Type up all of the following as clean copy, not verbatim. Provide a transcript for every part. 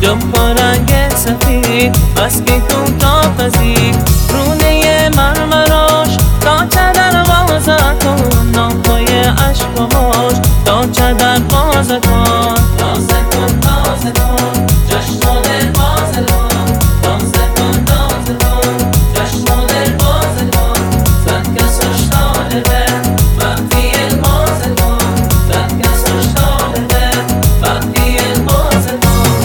جنب رنگ سفید بس که کوتاه پذیر رونه مرمراش تا چه دروازه کن نامهای عشق و هاش تا چه دروازه کن تازه کن تازه کن جشن و دل بازه کن تازه کن تازه کن جشن و دل بازه کن زد کسش طالبه وقتی المازه کن زد کسش طالبه وقتی المازه کن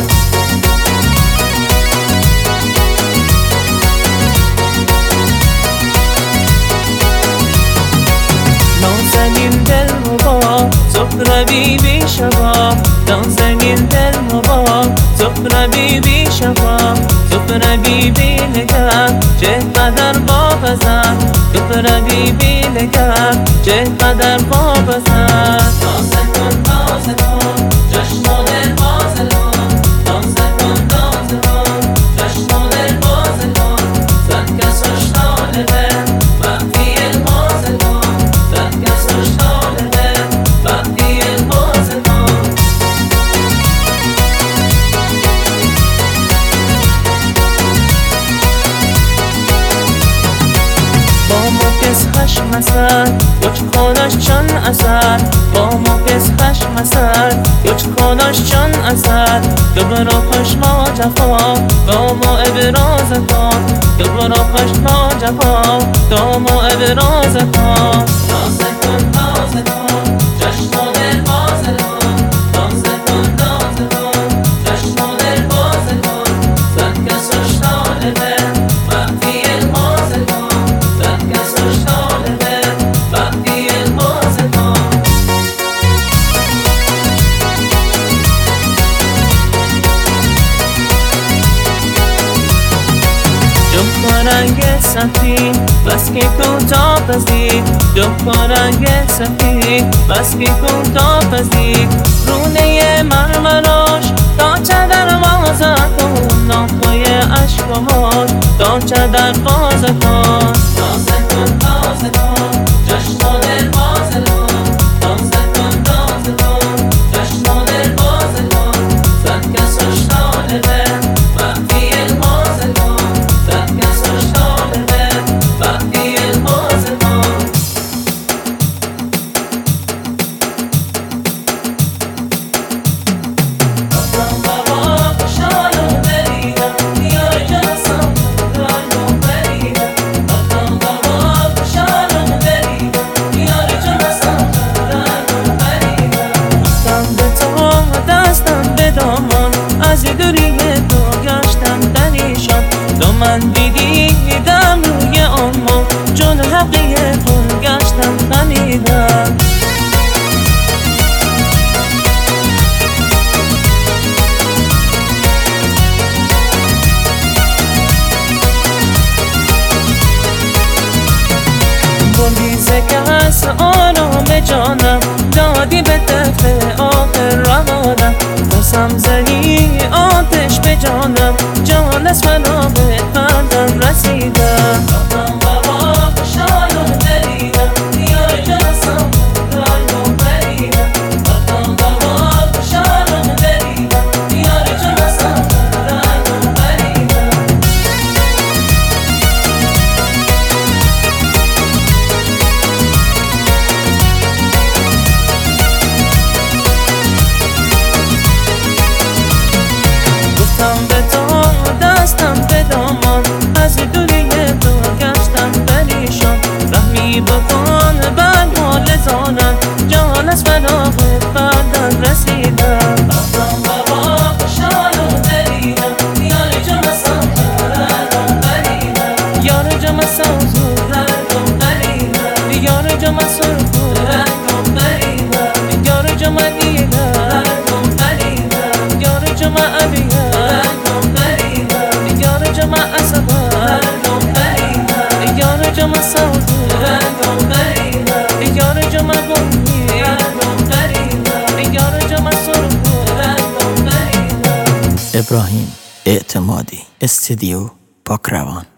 نازنین دل مبا زهره بیبی شبا نازنین دل مبا زهره بیبی شبا زهره بیبی نگر چه قدر بابزن زهره بیبی نگر چه قدر بابزن تازه کن تازه کن جشن و دل بازه کن تازه کن تازه کن جشن و دل بازه کن زد کسش طالبه وقتی المازه کن زد کسش طالبه وقتی المازه کن با ما کس خشم اثر یوچ خانش چون اثر با ما کس خشم اثر یوچ خانش چون اثر دوباره خوش ما جفا با ما ابراز کن دوباره خوش ما جفا با ما ابراز کن تازه کن تازه کن جشن و دل بازه کن تازه کن تازه کن جشن و دل بازه کن زد کسش طالبه وقتی المازه کن زد کسش طالبه وقتی المازه کن جنب رنگ سفید بس که کوتاه پذیر جنب رنگ سفید بس که کوتاه پذیر رونه مرمراش تا چه دروازه کن نامهای عشق و هاش تا چه دروازه کن تازه کن تازه کن جشن و دل بازه کن تازه کن تازه کن جشن و دل بازه کن زد کسش طالبه وقتی المازه کن زد کسش طالبه وقتی المازه کن رفتم بابا خوشحالم بریدم دیار جنسم رنگم بریدم رفتم بابا خوشحالم بریدم دیار جنسم رنگم بریدم گفتم به تو دستم به دامان از دوری تو گشتم پریشان تو من دیدم روی آما چون حقی تو گشتم خمیدم بولیزه که هست آرام جانم دادی به طرف آخر روانم بسم زدی آتش به جانم جان از فنا به قلبم رسیدم رفتم بابا خوشحالم بریدم دیار جنسم رنگم بریدم رفتم بابا خوشحالم بریدم دیار جنسم رنگم بریدم گفتم به تو دستم به دامان از دوری تو گشتم پریشان رحمی بکن بر حال زانم جان از فراغ بردن رسیدم رفتم بابا خوشحالم بریدم دیار جمعسم رنگم بریدم یار جمعسم رنگم بریدم دیار جمعسم رنگم بریدم یار جمع دیدم رنگم بریدم یار جمع عبیدم رنگم بریدم یار جمع عصبم رنگم بریدم یار جمع سوز رنگم بریدم یار جمع گمی رنگم بریدم یار جمع سرخ رنگم بریدم. ابراهیم اعتمادی استودیو پاکروان.